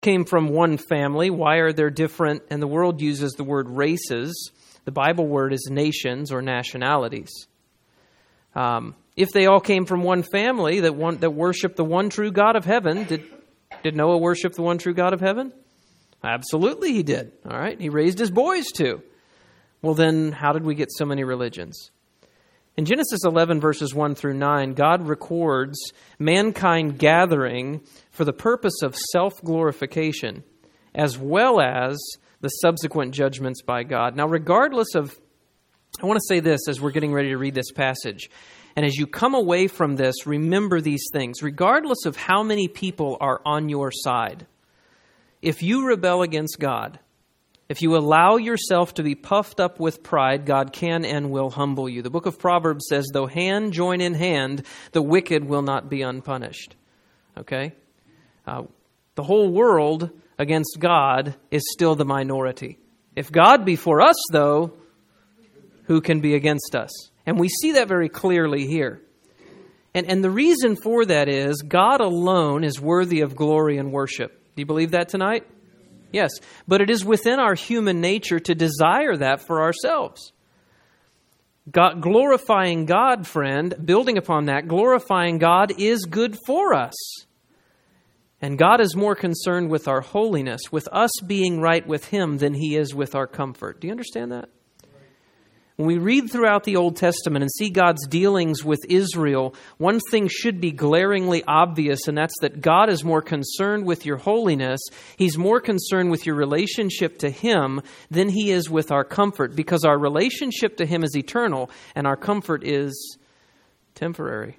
came from one family. Why are there different? And the world uses the word races. The Bible word is nations or nationalities. If they all came from one family that worshiped the one true God of heaven, did Noah worship the one true God of heaven? Absolutely he did. All right. He raised his boys too. Well, then how did we get so many religions? In Genesis 11, verses 1 through 9, God records mankind gathering for the purpose of self-glorification, as well as the subsequent judgments by God. Now, regardless of, I want to say this as we're getting ready to read this passage, and as you come away from this, remember these things. Regardless of how many people are on your side, if you rebel against God, if you allow yourself to be puffed up with pride, God can and will humble you. The book of Proverbs says, though hand join in hand, the wicked will not be unpunished. Okay? The whole world against God is still the minority. If God be for us, though, who can be against us? And we see that very clearly here. And the reason for that is God alone is worthy of glory and worship. Do you believe that tonight? Yes, but it is within our human nature to desire that for ourselves. God, glorifying God, friend, building upon that, glorifying God is good for us. And God is more concerned with our holiness, with us being right with Him, than He is with our comfort. Do you understand that? When we read throughout the Old Testament and see God's dealings with Israel, one thing should be glaringly obvious, and that's that God is more concerned with your holiness. He's more concerned with your relationship to Him than He is with our comfort, because our relationship to Him is eternal and our comfort is temporary.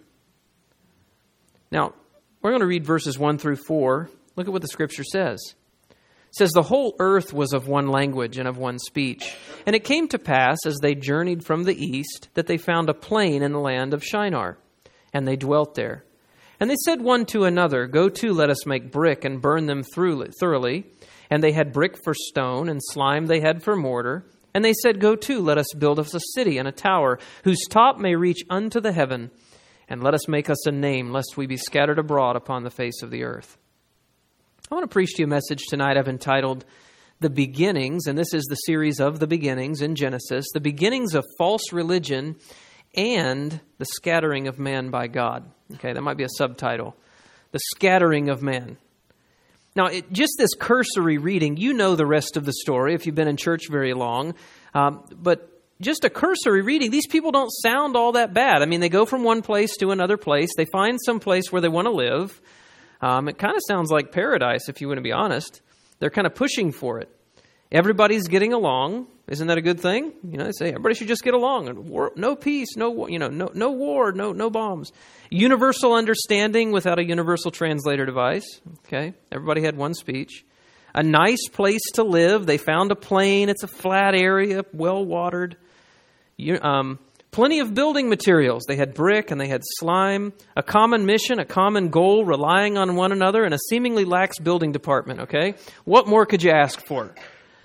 Now, we're going to read verses 1 through 4. Look at what the Scripture says. It says, the whole earth was of one language and of one speech. And it came to pass, as they journeyed from the east, that they found a plain in the land of Shinar, and they dwelt there. And they said one to another, go to, let us make brick and burn them thoroughly. And they had brick for stone, and slime they had for mortar. And they said, go to, let us build us a city and a tower, whose top may reach unto the heaven. And let us make us a name, lest we be scattered abroad upon the face of the earth. I want to preach to you a message tonight I've entitled The Beginnings, and this is the series of the beginnings in Genesis, the beginnings of false religion and the scattering of man by God. Okay, that might be a subtitle. The scattering of man. Now, just this cursory reading, you know the rest of the story if you've been in church very long, but just a cursory reading, these people don't sound all that bad. I mean, they go from one place to another place. They find some place where they want to live. It kind of sounds like paradise, if you want to be honest. They're kind of pushing for it. Everybody's getting along. Isn't that a good thing? You know, they say everybody should just get along. No peace, no war, no bombs. Universal understanding without a universal translator device. Okay, everybody had one speech. A nice place to live. They found a plain. It's a flat area, well watered. Plenty of building materials. They had brick and they had slime, a common mission, a common goal, relying on one another, and a seemingly lax building department, okay? What more could you ask for?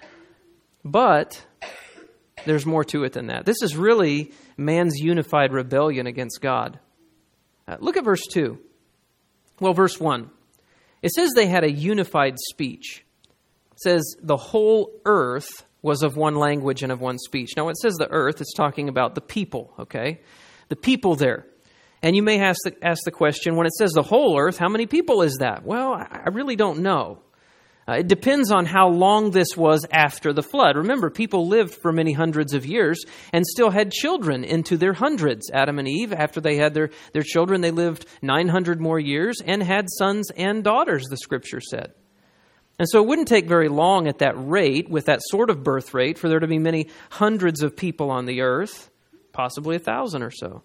But there's more to it than that. This is really man's unified rebellion against God. Look at verse 2. Well, verse 1. It says they had a unified speech. It says the whole earth was of one language and of one speech. Now, when it says the earth, it's talking about the people, okay? The people there. And you may ask the question, when it says the whole earth, how many people is that? Well, I really don't know. It depends on how long this was after the flood. Remember, people lived for many hundreds of years and still had children into their hundreds. Adam and Eve, after they had their children, they lived 900 more years and had sons and daughters, the Scripture said. And so it wouldn't take very long at that rate, with that sort of birth rate, for there to be many hundreds of people on the earth, possibly 1,000 or so.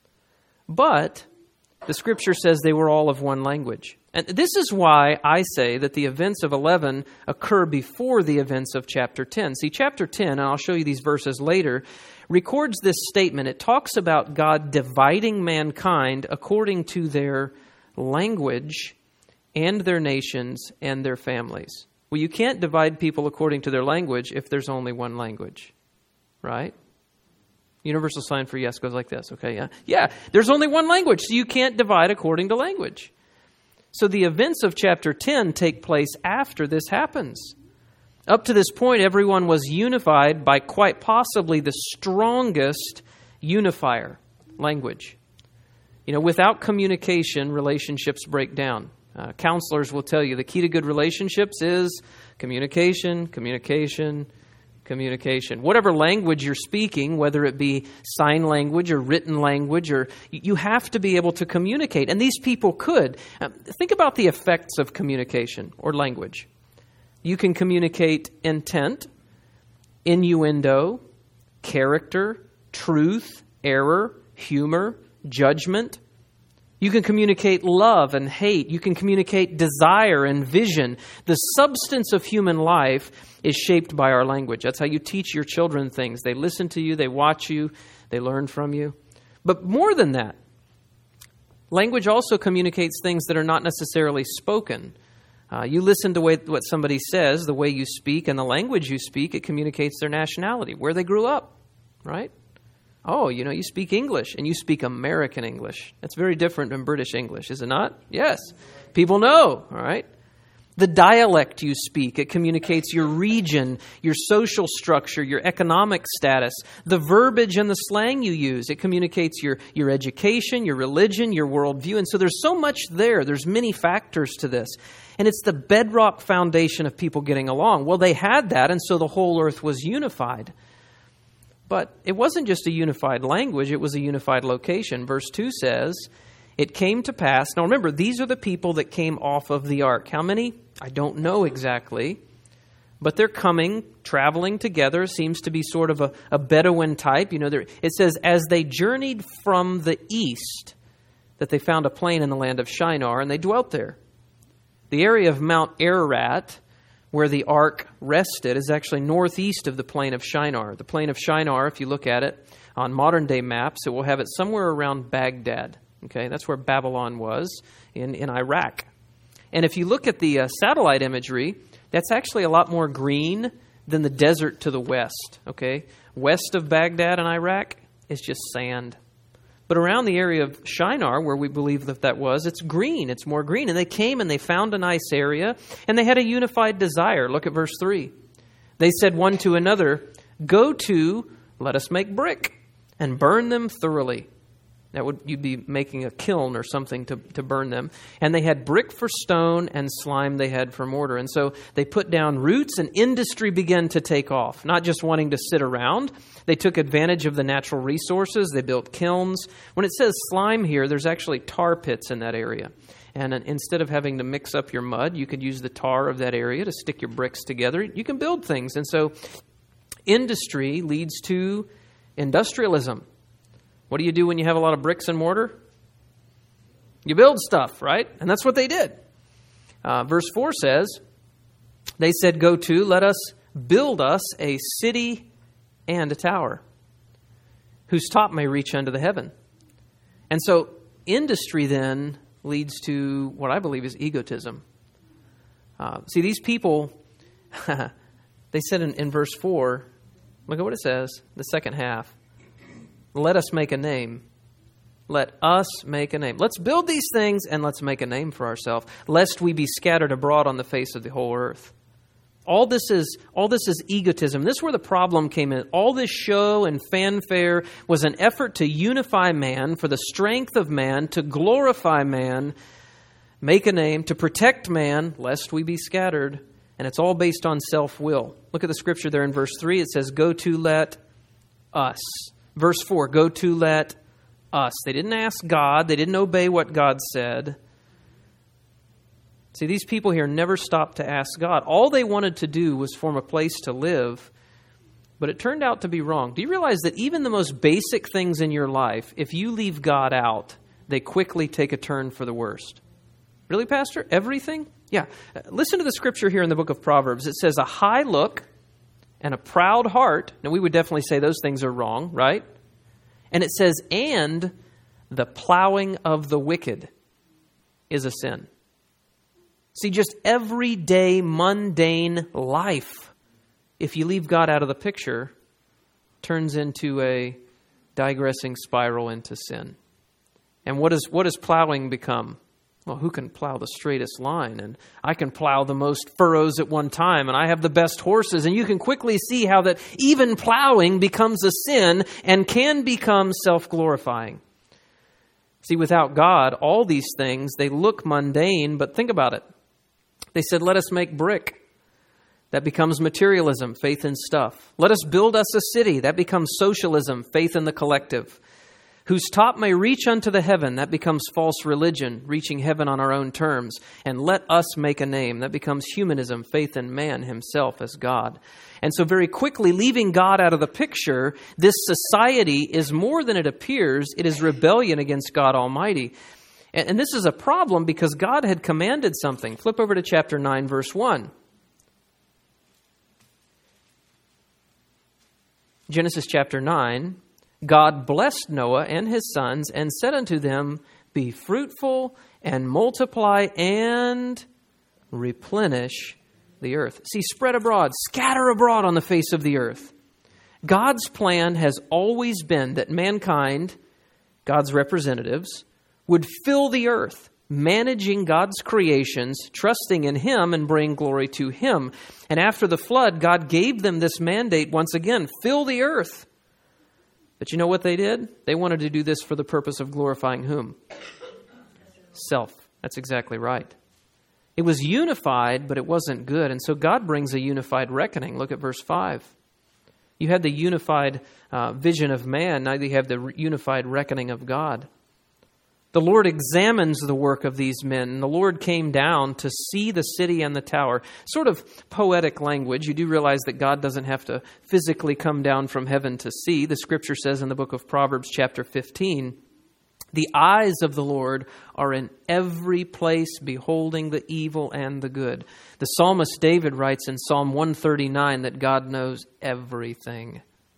But the Scripture says they were all of one language. And this is why I say that the events of 11 occur before the events of chapter 10. See, chapter 10, and I'll show you these verses later, records this statement. It talks about God dividing mankind according to their language and their nations and their families. Well, you can't divide people according to their language if there's only one language, right? Universal sign for yes goes like this, okay? Yeah, there's only one language, so you can't divide according to language. So the events of chapter 10 take place after this happens. Up to this point, everyone was unified by quite possibly the strongest unifier, language. Without communication, relationships break down. Counselors will tell you the key to good relationships is communication, communication, communication. Whatever language you're speaking, whether it be sign language or written language, or you have to be able to communicate. And these people could. Think about the effects of communication or language. You can communicate intent, innuendo, character, truth, error, humor, judgment. You can communicate love and hate. You can communicate desire and vision. The substance of human life is shaped by our language. That's how you teach your children things. They listen to you, they watch you, they learn from you. But more than that, language also communicates things that are not necessarily spoken. You listen to what somebody says, the way you speak, and the language you speak, it communicates their nationality, where they grew up, right? Oh, you speak English, and you speak American English. That's very different than British English, is it not? Yes. People know, all right? The dialect you speak, it communicates your region, your social structure, your economic status. The verbiage and the slang you use, it communicates your education, your religion, your worldview. And so there's so much there. There's many factors to this. And it's the bedrock foundation of people getting along. Well, they had that, and so the whole earth was unified. But it wasn't just a unified language, it was a unified location. Verse 2 says, it came to pass. Now remember, these are the people that came off of the ark. How many? I don't know exactly. But they're coming, traveling together. Seems to be sort of a Bedouin type. It says, as they journeyed from the east, that they found a plain in the land of Shinar, and they dwelt there. The area of Mount Ararat, where the ark rested, is actually northeast of the plain of Shinar. The plain of Shinar, if you look at it on modern-day maps, it will have it somewhere around Baghdad. Okay, that's where Babylon was in Iraq. And if you look at the satellite imagery, that's actually a lot more green than the desert to the west. Okay, west of Baghdad and Iraq is just sand. But around the area of Shinar, where we believe that was, it's green. It's more green. And they came and they found a nice area, and they had a unified desire. Look at verse 3. They said one to another, go to, let us make brick, and burn them thoroughly. You'd be making a kiln or something to burn them. And they had brick for stone and slime they had for mortar. And so they put down roots, and industry began to take off, not just wanting to sit around. They took advantage of the natural resources. They built kilns. When it says slime here, there's actually tar pits in that area. And instead of having to mix up your mud, you could use the tar of that area to stick your bricks together. You can build things. And so industry leads to industrialism. What do you do when you have a lot of bricks and mortar? You build stuff, right? And that's what they did. Verse 4 says, they said, go to, let us build us a city and a tower, whose top may reach unto the heaven. And so industry then leads to what I believe is egotism. See, these people, they said in verse 4, look at what it says, the second half. Let us make a name. Let us make a name. Let's build these things and let's make a name for ourselves, lest we be scattered abroad on the face of the whole earth. All this is egotism. This is where the problem came in. All this show and fanfare was an effort to unify man, for the strength of man, to glorify man, make a name, to protect man, lest we be scattered. And it's all based on self-will. Look at the scripture there in verse 3. It says, go to let us. Verse 4, go to let us. They didn't ask God. They didn't obey what God said. See, these people here never stopped to ask God. All they wanted to do was form a place to live, but it turned out to be wrong. Do you realize that even the most basic things in your life, if you leave God out, they quickly take a turn for the worst? Really, Pastor? Everything? Yeah. Listen to the scripture here in the book of Proverbs. It says, a high look and a proud heart. Now, we would definitely say those things are wrong, right? And it says, and the plowing of the wicked is a sin. See, just everyday, mundane life, if you leave God out of the picture, turns into a digressing spiral into sin. And what does plowing become? Well, who can plow the straightest line? And I can plow the most furrows at one time, and I have the best horses. And you can quickly see how that even plowing becomes a sin and can become self-glorifying. See, without God, all these things, they look mundane, but think about it. They said, let us make brick. That becomes materialism, faith in stuff. Let us build us a city. That becomes socialism, faith in the collective. Whose top may reach unto the heaven. That becomes false religion, reaching heaven on our own terms. And let us make a name. That becomes humanism, faith in man himself as God. And so very quickly, leaving God out of the picture, this society is more than it appears. It is rebellion against God Almighty. And this is a problem because God had commanded something. Flip over to chapter 9, verse 1. Genesis chapter 9, God blessed Noah and his sons and said unto them, be fruitful and multiply and replenish the earth. See, spread abroad, scatter abroad on the face of the earth. God's plan has always been that mankind, God's representatives, would fill the earth, managing God's creations, trusting in Him and bring glory to Him. And after the flood, God gave them this mandate once again, fill the earth. But you know what they did? They wanted to do this for the purpose of glorifying whom? Self. That's exactly right. It was unified, but it wasn't good. And so God brings a unified reckoning. Look at verse 5. You had the unified vision of man. Now you have the unified reckoning of God. The Lord examines the work of these men, and the Lord came down to see the city and the tower. Sort of poetic language. You do realize that God doesn't have to physically come down from heaven to see. The Scripture says in the book of Proverbs chapter 15, the eyes of the Lord are in every place, beholding the evil and the good. The psalmist David writes in Psalm 139 that God knows everything.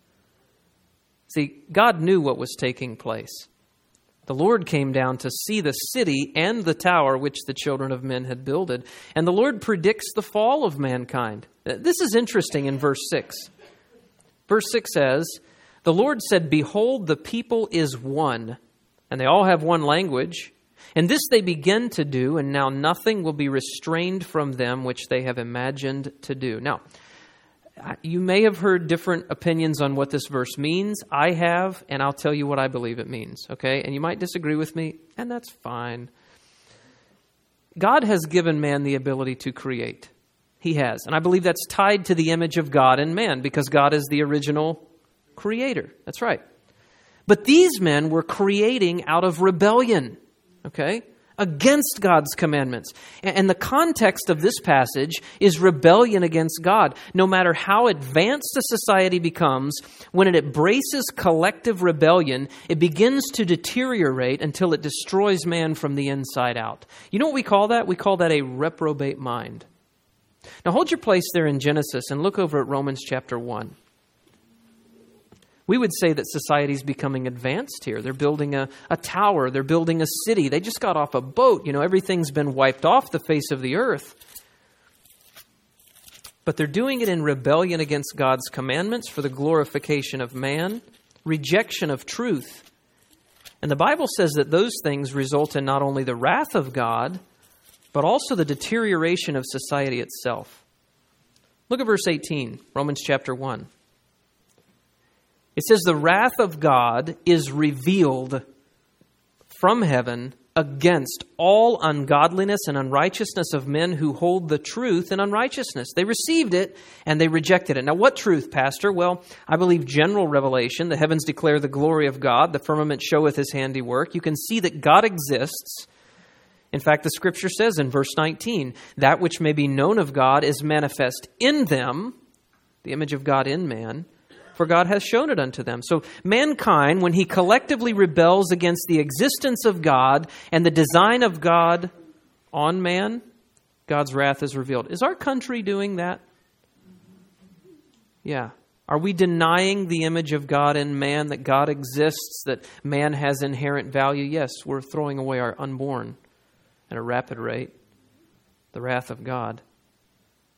See, God knew what was taking place. The Lord came down to see the city and the tower which the children of men had builded. And the Lord predicts the fall of mankind. This is interesting in verse 6. Verse 6 says, the Lord said, behold, the people is one, and they all have one language. And this they begin to do, and now nothing will be restrained from them which they have imagined to do. Now, you may have heard different opinions on what this verse means. I have, and I'll tell you what I believe it means, okay? And you might disagree with me, and that's fine. God has given man the ability to create. He has. And I believe that's tied to the image of God in man, because God is the original creator. That's right. But these men were creating out of rebellion, okay? Against God's commandments. And the context of this passage is rebellion against God. No matter how advanced a society becomes, when it embraces collective rebellion, it begins to deteriorate until it destroys man from the inside out. You know what we call that? We call that a reprobate mind. Now hold your place there in Genesis and look over at Romans chapter 1. We would say that society's becoming advanced here. They're building a tower. They're building a city. They just got off a boat. You know, everything's been wiped off the face of the earth. But they're doing it in rebellion against God's commandments for the glorification of man, rejection of truth. And the Bible says that those things result in not only the wrath of God, but also the deterioration of society itself. Look at verse 18, Romans chapter 1. It says, the wrath of God is revealed from heaven against all ungodliness and unrighteousness of men who hold the truth in unrighteousness. They received it and they rejected it. Now, what truth, Pastor? Well, I believe general revelation. The heavens declare the glory of God. The firmament showeth His handiwork. You can see that God exists. In fact, the Scripture says in verse 19, that which may be known of God is manifest in them, the image of God in man, for God has shown it unto them. So mankind, when he collectively rebels against the existence of God and the design of God on man, God's wrath is revealed. Is our country doing that? Yeah. Are we denying the image of God in man, that God exists, that man has inherent value? Yes, we're throwing away our unborn at a rapid rate. The wrath of God.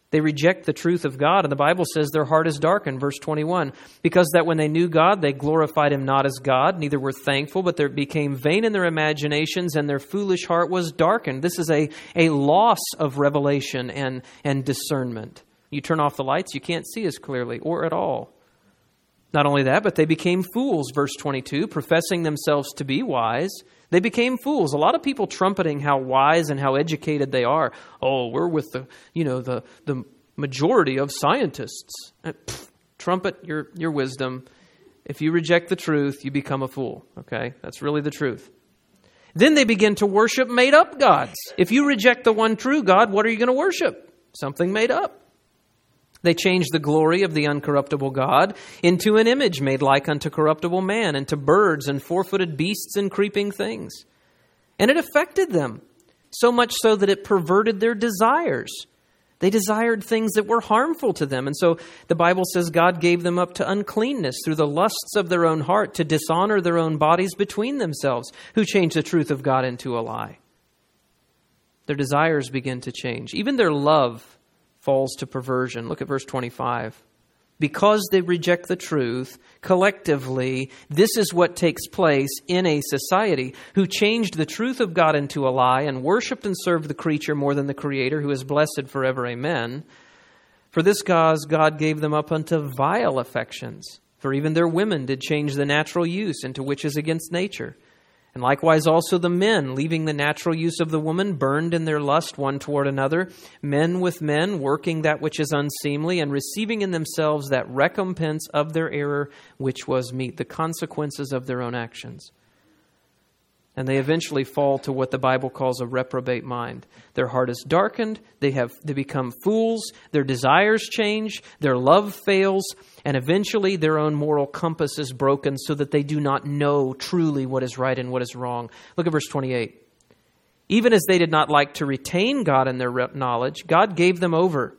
They reject the truth of God, and the Bible says their heart is darkened, verse 21. Because that when they knew God, they glorified Him not as God, neither were thankful, but they became vain in their imaginations, and their foolish heart was darkened. This is a loss of revelation and discernment. You turn off the lights, you can't see as clearly or at all. Not only that, but they became fools, verse 22, professing themselves to be wise. They became fools. A lot of people trumpeting how wise and how educated they are. Oh, we're with the majority of scientists. Trumpet your wisdom. If you reject the truth, you become a fool. Okay? That's really the truth. Then they begin to worship made-up gods. If you reject the one true God, what are you going to worship? Something made up. They changed the glory of the uncorruptible God into an image made like unto corruptible man, and to birds and four-footed beasts and creeping things. And it affected them, so much so that it perverted their desires. They desired things that were harmful to them. And so the Bible says God gave them up to uncleanness through the lusts of their own heart, to dishonor their own bodies between themselves, who changed the truth of God into a lie. Their desires begin to change. Even their love falls to perversion. Look at verse 25. Because they reject the truth, collectively, this is what takes place in a society who changed the truth of God into a lie and worshipped and served the creature more than the Creator, who is blessed forever. Amen. For this cause God gave them up unto vile affections. For even their women did change the natural use into which is against nature. And likewise also the men, leaving the natural use of the woman, burned in their lust one toward another, men with men, working that which is unseemly, and receiving in themselves that recompense of their error, which was meet, the consequences of their own actions. And they eventually fall to what the Bible calls a reprobate mind. Their heart is darkened, they become fools, their desires change, their love fails, and eventually their own moral compass is broken so that they do not know truly what is right and what is wrong. Look at verse 28. Even as they did not like to retain God in their knowledge, God gave them over.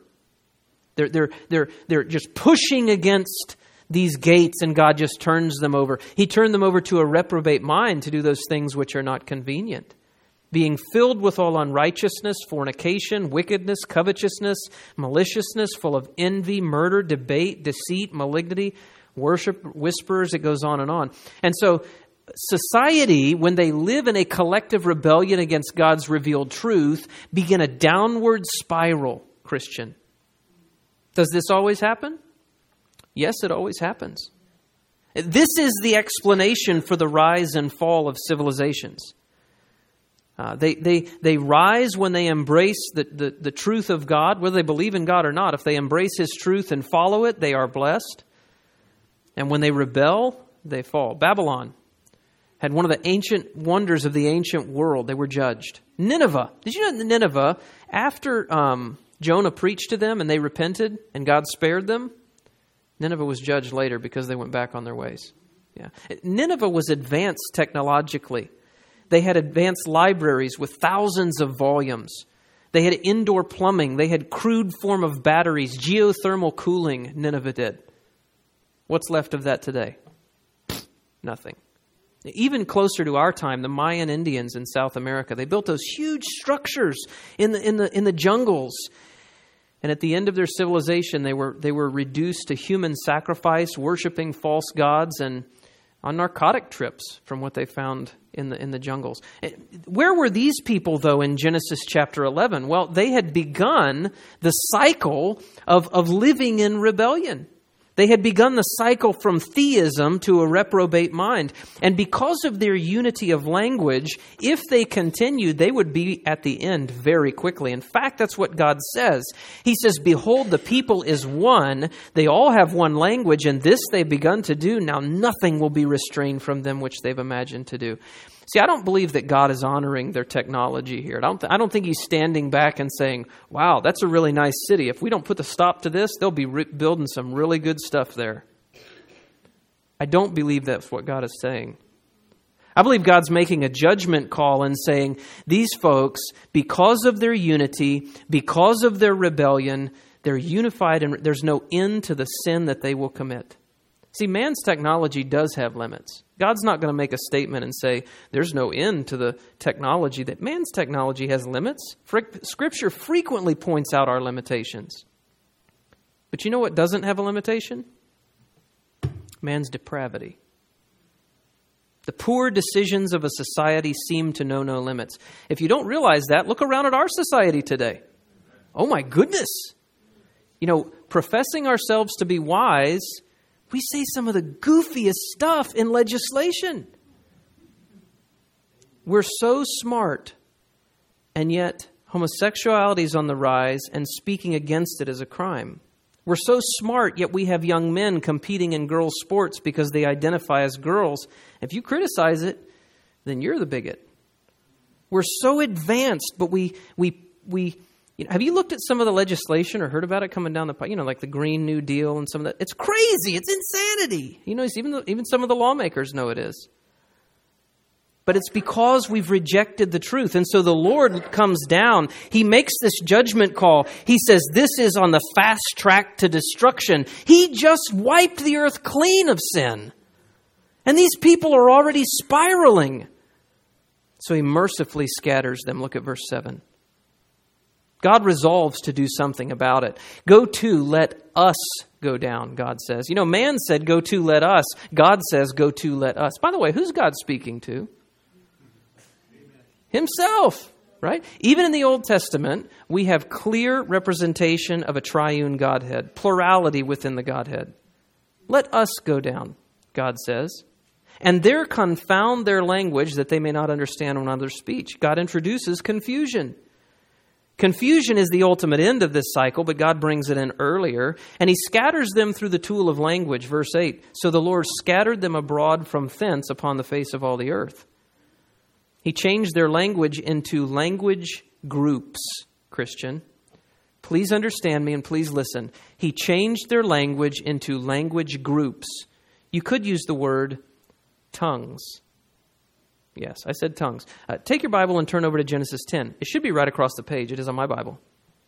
They're just pushing against these gates, and God just turns them over. He turned them over to a reprobate mind to do those things which are not convenient. Being filled with all unrighteousness, fornication, wickedness, covetousness, maliciousness, full of envy, murder, debate, deceit, malignity, worship, whisperers, it goes on and on. And so society, when they live in a collective rebellion against God's revealed truth, begin a downward spiral, Christian. Does this always happen? Yes, it always happens. This is the explanation for the rise and fall of civilizations. They rise when they embrace the truth of God, whether they believe in God or not. If they embrace His truth and follow it, they are blessed. And when they rebel, they fall. Babylon had one of the ancient wonders of the ancient world. They were judged. Nineveh. Did you know that Nineveh, after Jonah preached to them and they repented and God spared them, Nineveh was judged later because they went back on their ways. Yeah. Nineveh was advanced technologically. They had advanced libraries with thousands of volumes. They had indoor plumbing. They had crude form of batteries, geothermal cooling, Nineveh did. What's left of that today? Nothing. Even closer to our time, the Mayan Indians in South America, they built those huge structures in the jungles. And at the end of their civilization, they were reduced to human sacrifice, worshiping false gods, and on narcotic trips from what they found in the jungles. Where were these people, though, in Genesis chapter 11? Well, they had begun the cycle of living in rebellion. They had begun the cycle from theism to a reprobate mind. And because of their unity of language, if they continued, they would be at the end very quickly. In fact, that's what God says. He says, behold, the people is one. They all have one language, and this they've begun to do. Now nothing will be restrained from them which they've imagined to do. See, I don't believe that God is honoring their technology here. I don't think He's standing back and saying, wow, that's a really nice city. If we don't put a stop to this, they'll be building some really good stuff there. I don't believe that's what God is saying. I believe God's making a judgment call and saying, these folks, because of their unity, because of their rebellion, they're unified and there's no end to the sin that they will commit. See, man's technology does have limits. God's not going to make a statement and say, there's no end to the technology. That man's technology has limits. Scripture frequently points out our limitations. But you know what doesn't have a limitation? Man's depravity. The poor decisions of a society seem to know no limits. If you don't realize that, look around at our society today. Oh my goodness. Professing ourselves to be wise, we say some of the goofiest stuff in legislation. We're so smart, and yet homosexuality is on the rise, and speaking against it is a crime. We're so smart, yet we have young men competing in girls' sports because they identify as girls. If you criticize it, then you're the bigot. We're so advanced, but we have you looked at some of the legislation or heard about it coming down the pipe? Like the Green New Deal and some of that. It's crazy. It's insanity. Even some of the lawmakers know it is. But it's because we've rejected the truth. And so the Lord comes down. He makes this judgment call. He says, this is on the fast track to destruction. He just wiped the earth clean of sin. And these people are already spiraling. So he mercifully scatters them. Look at verse 7. God resolves to do something about it. Go to, let us go down, God says. Man said, go to, let us. God says, go to, let us. By the way, who's God speaking to? Himself, right? Even in the Old Testament, we have clear representation of a triune Godhead, plurality within the Godhead. Let us go down, God says. And there confound their language that they may not understand one another's speech. God introduces confusion. Confusion is the ultimate end of this cycle, but God brings it in earlier. And he scatters them through the tool of language, verse 8. So the Lord scattered them abroad from thence upon the face of all the earth. He changed their language into language groups, Christian. Please understand me and please listen. He changed their language into language groups. You could use the word tongues. Yes, I said tongues. Take your Bible and turn over to Genesis 10. It should be right across the page. It is on my Bible.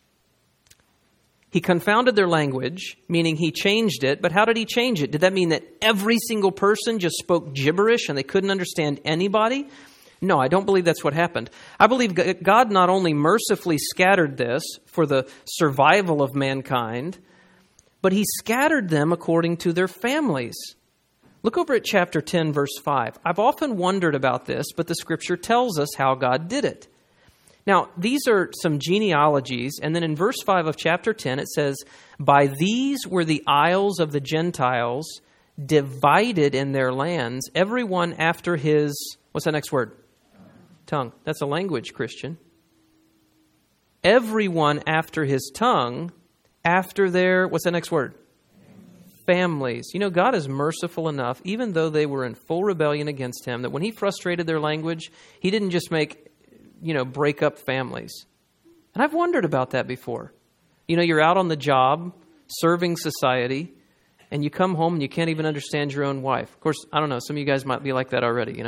He confounded their language, meaning he changed it. But how did he change it? Did that mean that every single person just spoke gibberish and they couldn't understand anybody? No, I don't believe that's what happened. I believe God not only mercifully scattered this for the survival of mankind, but he scattered them according to their families. Look over at chapter 10, verse 5. I've often wondered about this, but the scripture tells us how God did it. Now, these are some genealogies, and then in verse 5 of chapter 10, it says, by these were the isles of the Gentiles divided in their lands, everyone after his, what's that next word? Tongue. That's a language, Christian. Everyone after his tongue, after their, what's that next word? Families. God is merciful enough, even though they were in full rebellion against him, that when he frustrated their language, he didn't just break up families. And I've wondered about that before. You're out on the job, serving society, and you come home and you can't even understand your own wife. Of course, I don't know, some of you guys might be like that already,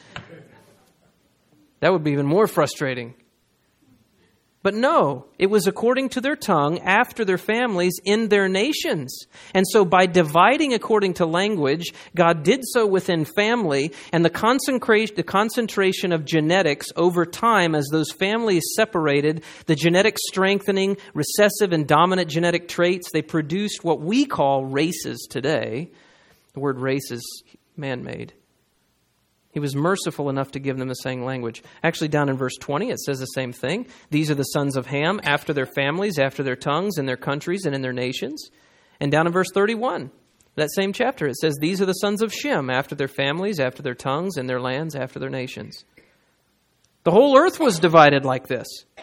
That would be even more frustrating. But no, it was according to their tongue, after their families, in their nations. And so by dividing according to language, God did so within family, and the concentration of genetics over time as those families separated, the genetic strengthening, recessive and dominant genetic traits, they produced what we call races today. The word race is man-made. He was merciful enough to give them the same language. Actually, down in verse 20, it says the same thing. These are the sons of Ham, after their families, after their tongues, in their countries, and in their nations. And down in verse 31, that same chapter, it says, these are the sons of Shem, after their families, after their tongues, in their lands, after their nations. The whole earth was divided like this.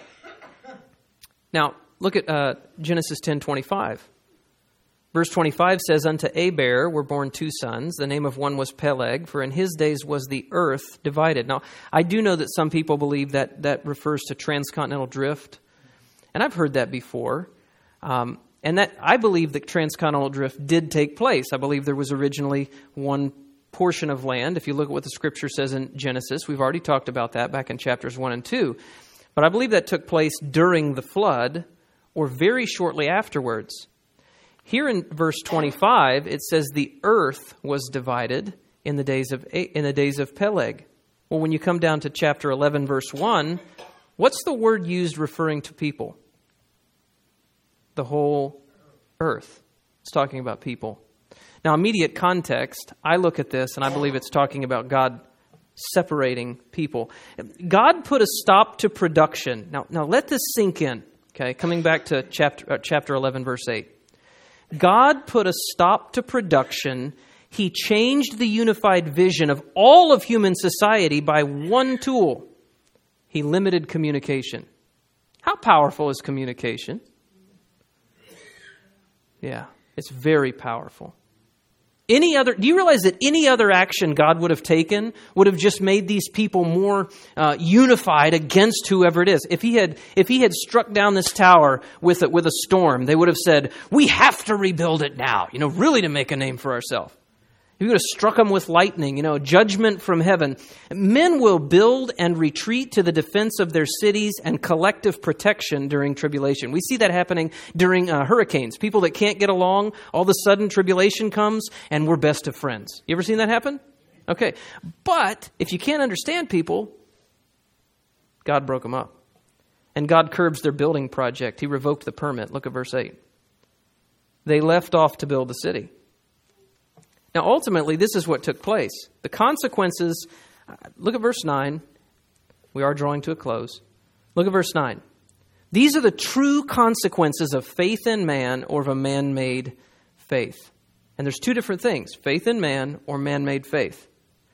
Now, look at Genesis 10:25. Verse 25 says, unto Eber were born two sons. The name of one was Peleg, for in his days was the earth divided. Now, I do know that some people believe that that refers to transcontinental drift. And I've heard that before. And that I believe that transcontinental drift did take place. I believe there was originally one portion of land. If you look at what the scripture says in Genesis, we've already talked about that back in chapters 1 and 2. But I believe that took place during the flood or very shortly afterwards. Here in verse 25, it says the earth was divided in the days of Peleg. Well, when you come down to chapter 11, verse 1, what's the word used referring to people? The whole earth. It's talking about people. Now, immediate context, I look at this and I believe it's talking about God separating people. God put a stop to production. Now let this sink in. Okay, coming back to chapter 11, verse 8. God put a stop to production. He changed the unified vision of all of human society by one tool. He limited communication. How powerful is communication? Yeah, it's very powerful. Do you realize that any other action God would have taken would have just made these people more unified against whoever it is? If he had struck down this tower with a storm, they would have said, "We have to rebuild it now," really to make a name for ourselves. If he would have struck them with lightning, judgment from heaven. Men will build and retreat to the defense of their cities and collective protection during tribulation. We see that happening during hurricanes. People that can't get along, all of a sudden tribulation comes and we're best of friends. You ever seen that happen? Okay. But if you can't understand people, God broke them up. And God curbs their building project. He revoked the permit. Look at verse 8. They left off to build the city. Now, ultimately, this is what took place. The consequences, look at verse 9. We are drawing to a close. Look at verse 9. These are the true consequences of faith in man or of a man-made faith. And there's two different things, faith in man or man-made faith.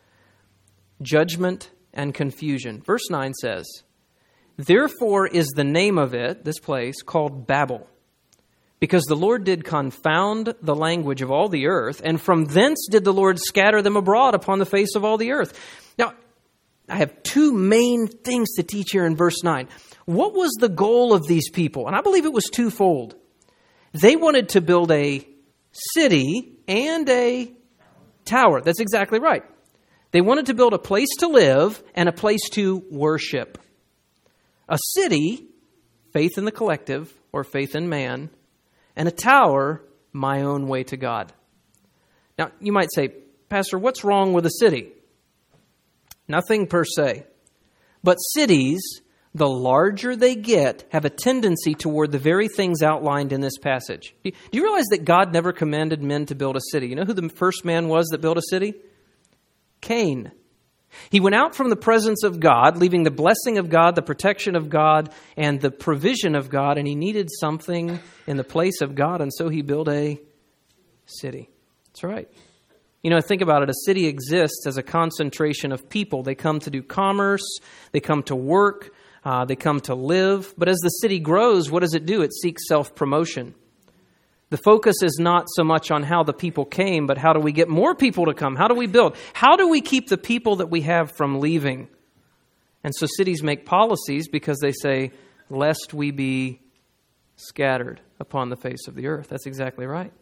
Judgment and confusion. Verse 9 says, "Therefore is the name of it," this place, "called Babel. Because the Lord did confound the language of all the earth, and from thence did the Lord scatter them abroad upon the face of all the earth." Now, I have two main things to teach here in verse 9. What was the goal of these people? And I believe it was twofold. They wanted to build a city and a tower. That's exactly right. They wanted to build a place to live and a place to worship. A city, faith in the collective or faith in man, and a tower, my own way to God. Now, you might say, "Pastor, what's wrong with a city?" Nothing per se. But cities, the larger they get, have a tendency toward the very things outlined in this passage. Do you realize that God never commanded men to build a city? You know who the first man was that built a city? Cain. He went out from the presence of God, leaving the blessing of God, the protection of God, and the provision of God, and he needed something in the place of God, and so he built a city. That's right. Think about it. A city exists as a concentration of people. They come to do commerce, they come to work, they come to live. But as the city grows, what does it do? It seeks self-promotion. The focus is not so much on how the people came, but how do we get more people to come? How do we build? How do we keep the people that we have from leaving? And so cities make policies because they say, "Lest we be scattered upon the face of the earth." That's exactly right.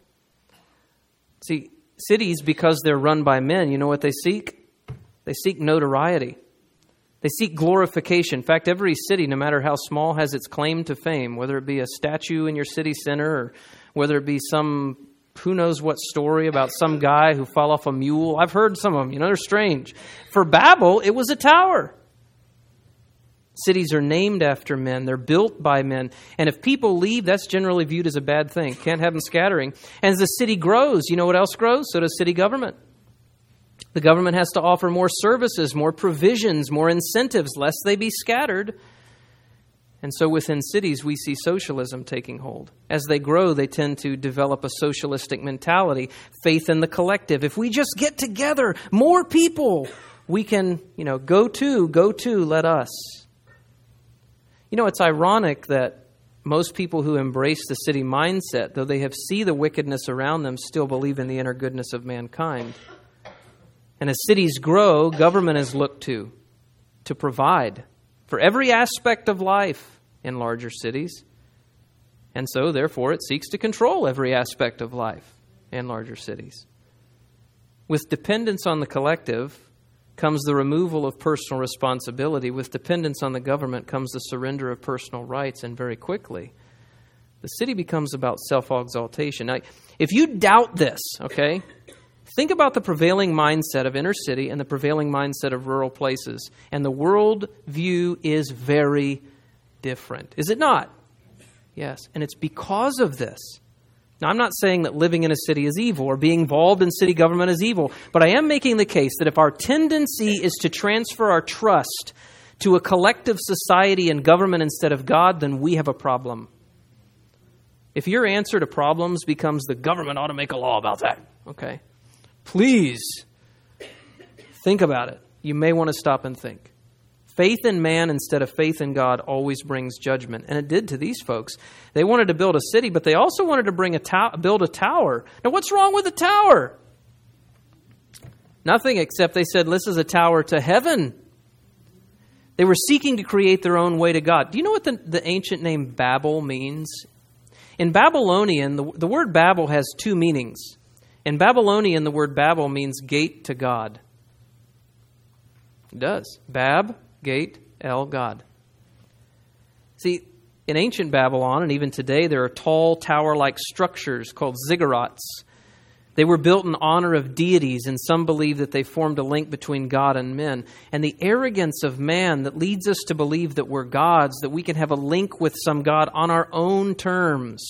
See, cities, because they're run by men, you know what they seek? They seek notoriety. They seek glorification. In fact, every city, no matter how small, has its claim to fame, whether it be a statue in your city center or whether it be some who knows what story about some guy who fell off a mule. I've heard some of them, they're strange. For Babel, it was a tower. Cities are named after men. They're built by men. And if people leave, that's generally viewed as a bad thing. Can't have them scattering. And as the city grows, you know what else grows? So does city government. The government has to offer more services, more provisions, more incentives, lest they be scattered. And so within cities, we see socialism taking hold. As they grow, they tend to develop a socialistic mentality, faith in the collective. If we just get together, more people, we can, go to, let us. It's ironic that most people who embrace the city mindset, though they have seen the wickedness around them, still believe in the inner goodness of mankind. And as cities grow, government is looked to provide for every aspect of life in larger cities. And so, therefore, it seeks to control every aspect of life in larger cities. With dependence on the collective comes the removal of personal responsibility. With dependence on the government comes the surrender of personal rights. And very quickly, the city becomes about self-exaltation. Now, if you doubt this, okay, think about the prevailing mindset of inner city and the prevailing mindset of rural places. And the world view is very different. Is it not? Yes. And it's because of this Now, I'm not saying that living in a city is evil or being involved in city government is evil, but I am making the case that if our tendency is to transfer our trust to a collective society and government instead of God, then we have a problem. If your answer to problems becomes the government ought to make a law about that, okay, please think about it. You may want to stop and think. Faith in man instead of faith in God always brings judgment. And it did to these folks. They wanted to build a city, but they also wanted to build a tower. Now, what's wrong with a tower? Nothing, except they said, this is a tower to heaven. They were seeking to create their own way to God. Do you know what the ancient name Babel means? In Babylonian, the word Babel has two meanings. In Babylonian, the word Babel means gate to God. It does. Bab, gate, El, God. See, in ancient Babylon, and even today, there are tall tower-like structures called ziggurats. They were built in honor of deities, and some believe that they formed a link between God and men. And the arrogance of man that leads us to believe that we're gods, that we can have a link with some God on our own terms.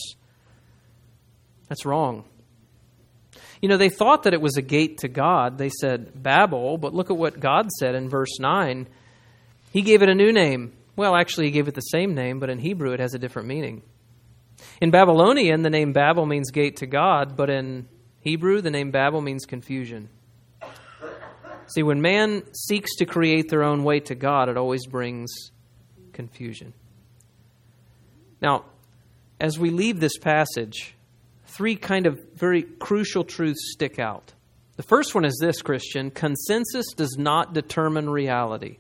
That's wrong. You know, they thought that it was a gate to God. They said Babel, but look at what God said in verse 9. He gave it a new name. Well, actually, he gave it the same name, but in Hebrew it has a different meaning. In Babylonian, the name Babel means gate to God, but in Hebrew, the name Babel means confusion. See, when man seeks to create their own way to God, it always brings confusion. Now, as we leave this passage, three kind of very crucial truths stick out. The first one is this, Christian: consensus does not determine reality.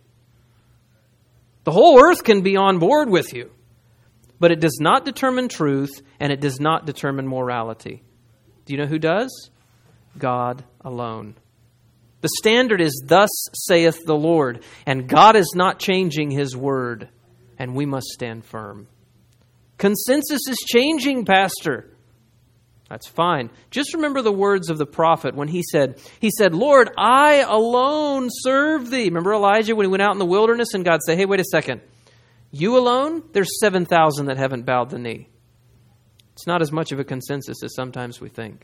The whole earth can be on board with you, but it does not determine truth, and it does not determine morality. Do you know who does? God alone. The standard is, thus saith the Lord, and God is not changing His word, and we must stand firm. Consensus is changing, Pastor. That's fine. Just remember the words of the prophet when he said, Lord, I alone serve thee. Remember Elijah when he went out in the wilderness and God said, hey, wait a second. You alone? There's 7,000 that haven't bowed the knee. It's not as much of a consensus as sometimes we think.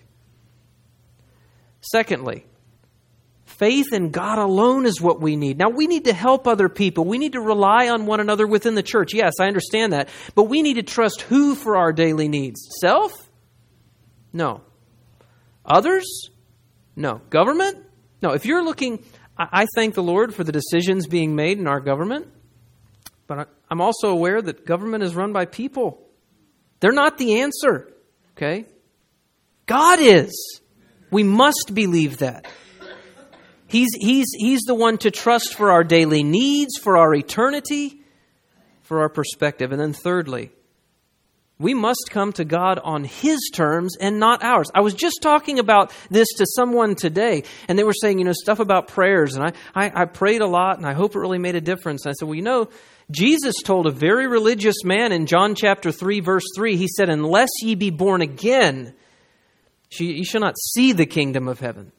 Secondly, faith in God alone is what we need. Now, we need to help other people. We need to rely on one another within the church. Yes, I understand that. But we need to trust who for our daily needs? Self? No. Others? No. Government? No. If you're looking, I thank the Lord for the decisions being made in our government, but I'm also aware that government is run by people. They're not the answer, okay? God is. We must believe that. He's the one to trust for our daily needs, for our eternity, for our perspective. And then thirdly, we must come to God on His terms and not ours. I was just talking about this to someone today, and they were saying, stuff about prayers, and I prayed a lot, and I hope it really made a difference. And I said, well, Jesus told a very religious man in John chapter 3, verse 3, He said, unless ye be born again, ye shall not see the kingdom of heaven.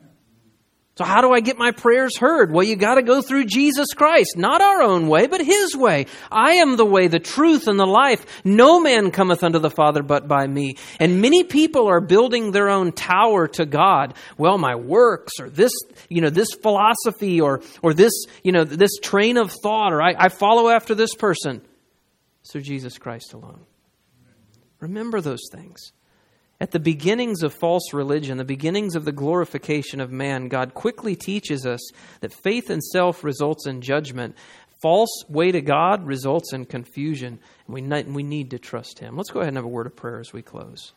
So how do I get my prayers heard? Well, you got to go through Jesus Christ. Not our own way, but His way. I am the way, the truth, and the life. No man cometh unto the Father but by me. And many people are building their own tower to God. Well, my works, or this, this philosophy, or this, this train of thought, or I follow after this person. So Jesus Christ alone. Remember those things. At the beginnings of false religion, the beginnings of the glorification of man, God quickly teaches us that faith in self results in judgment. False way to God results in confusion. And we need to trust Him. Let's go ahead and have a word of prayer as we close.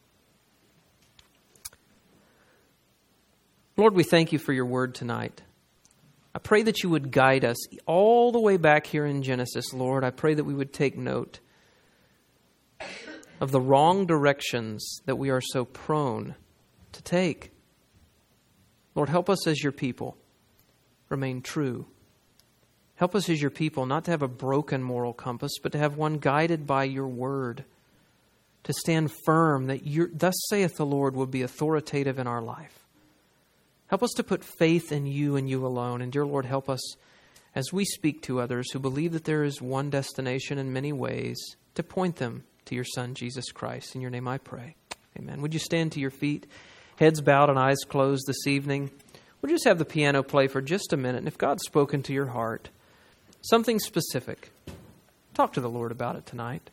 Lord, we thank You for Your word tonight. I pray that You would guide us all the way back here in Genesis, Lord. I pray that we would take note of the wrong directions that we are so prone to take. Lord, help us as Your people remain true. Help us as Your people not to have a broken moral compass, but to have one guided by Your word, to stand firm that thus saith the Lord will be authoritative in our life. Help us to put faith in You and You alone. And dear Lord, help us as we speak to others who believe that there is one destination in many ways, to point them to Your Son, Jesus Christ. In Your name I pray. Amen. Would you stand to your feet, heads bowed and eyes closed this evening? We'll just have the piano play for just a minute. And if God's spoken to your heart, something specific, talk to the Lord about it tonight.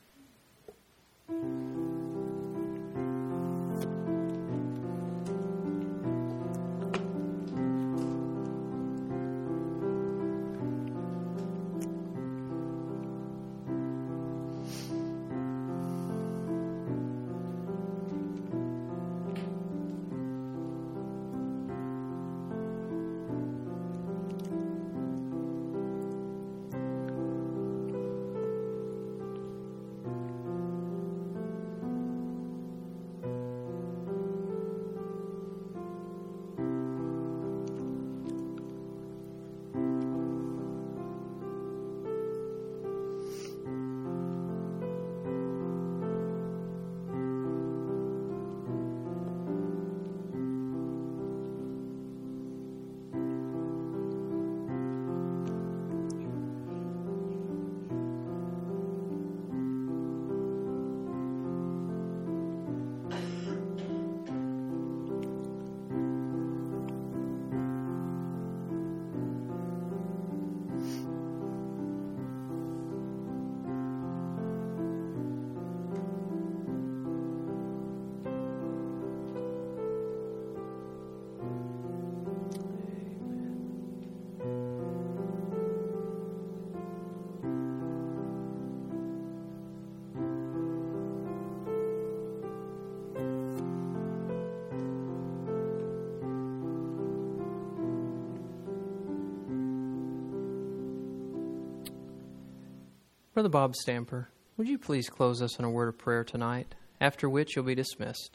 Brother Bob Stamper, would you please close us in a word of prayer tonight, after which you'll be dismissed.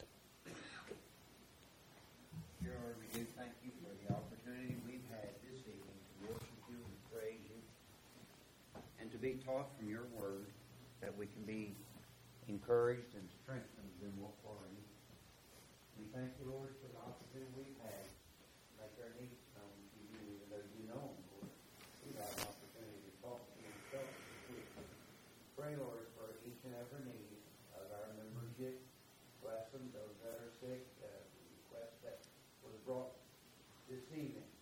Dear Lord, we do thank you for the opportunity we've had this evening to worship you and praise you, and to be taught from your word, that we can be encouraged and strengthened in what we're in. We thank you, Lord, for the opportunity we've had to make our needs known to you, even though you know them, Lord. We've had an opportunity to talk to you and show us. Pray, Lord, for each and every need of our membership. Bless them, those that are sick, the request that was brought this evening.